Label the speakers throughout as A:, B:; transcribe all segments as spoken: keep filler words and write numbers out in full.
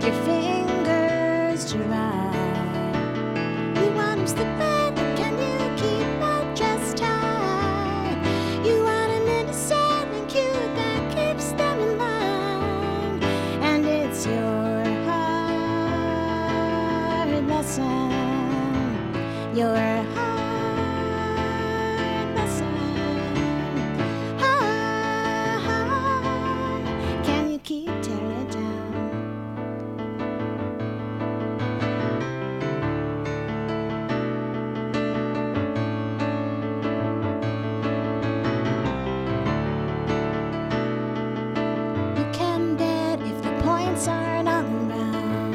A: with your fingers dry. You want 'em slip back, but can you keep that dress tight? You want 'em innocent and cute that keeps them in line. And it's your hard lesson, your hard lesson. Hard, can you keep tearing it down? You can bet if the points aren't all around.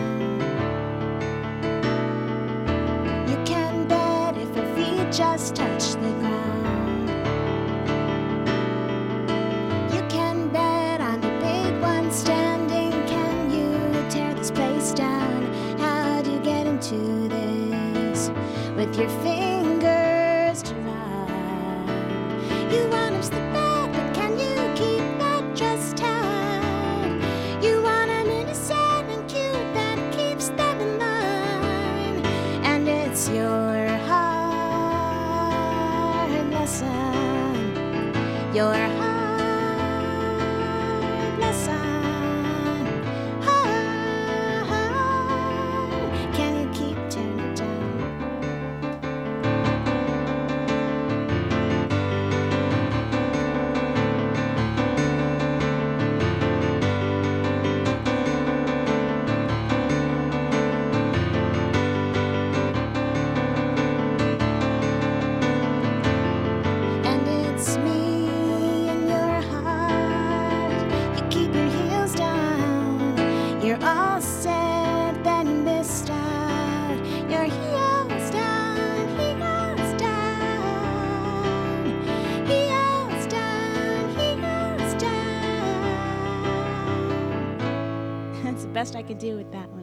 A: You can bet if her feet just touch the ground. You can bet on the big one standing. Can you tear this place down? How do you get into this with your fingers dry? You want 'em slip back, but can you keep that dress tight? You want 'em innocent and cute that keeps them in line. And it's your hard lesson, your hard lesson. Hard, can you keep tearing it down? And it's me in your heart. You keep your heels down. You're all set, then you missed out. Your heels down, heels down, heels down, heels down. That's the best I could do with that one.